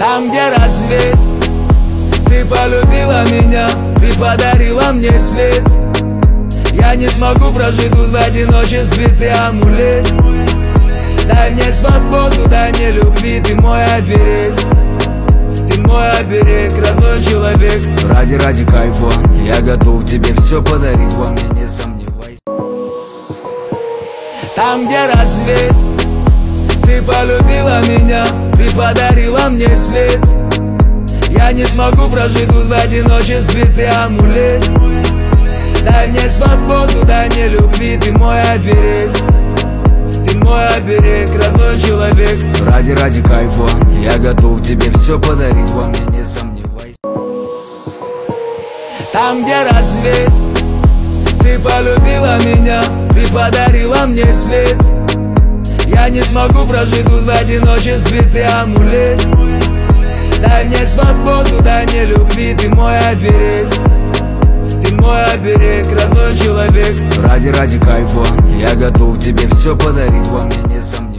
Там, где рассвет, ты полюбила меня, ты подарила мне свет. Я не смогу прожить тут в одиночестве, ты амулет. Дай мне свободу, дай мне любви, ты мой оберег. Ты мой оберег, родной человек. Ради кайфа я готов тебе все подарить, во мне не сомневайся. Там, где рассвет, ты полюбила меня, ты подарила мне свет. Я не смогу прожить тут в одиночестве, ты амулет. Дай мне свободу, дай мне любви, ты мой оберег. Ты мой оберег, родной человек. Ради кайфа я готов тебе все подарить, во мне не сомневайся. Там, где рассвет, ты полюбила меня, ты подарила мне свет. Я не смогу прожить тут в одиночестве, ты амулет. Дай мне свободу, дай мне любви, ты мой оберег. Ты мой оберег, родной человек. Ради кайфа я готов тебе все подарить, во мне не сомневайся.